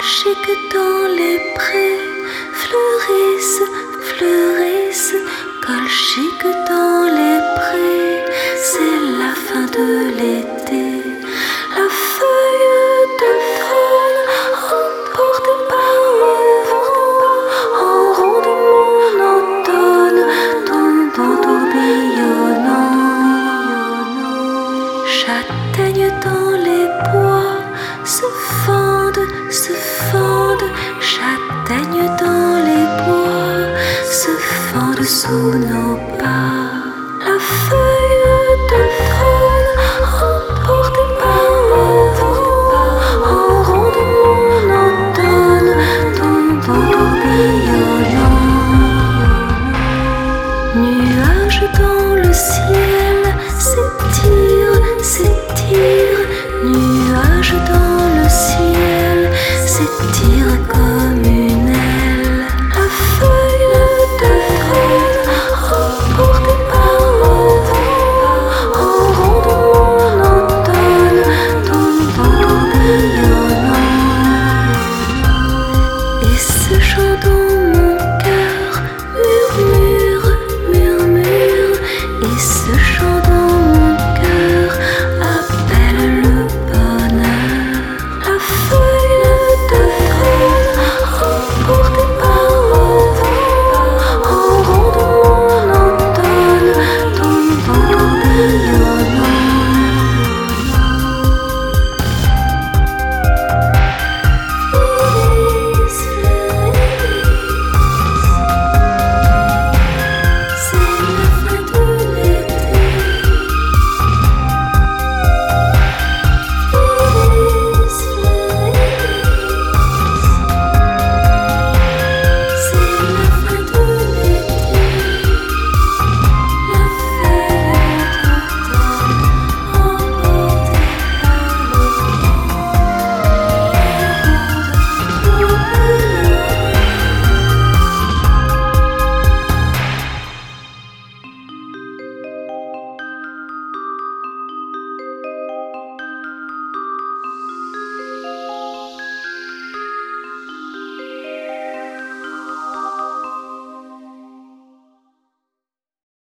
Colchiques dans les prés fleurissent, fleurissent. Colchiques dans les prés, c'est la fin de l'été. La feuille d'automne emportée par le vent, en ronde monotone, tombant tourbillonnant. Châtaignes dans les bois se fendent, se fendent. Châtaignes dans les bois se fendent sous nos pas.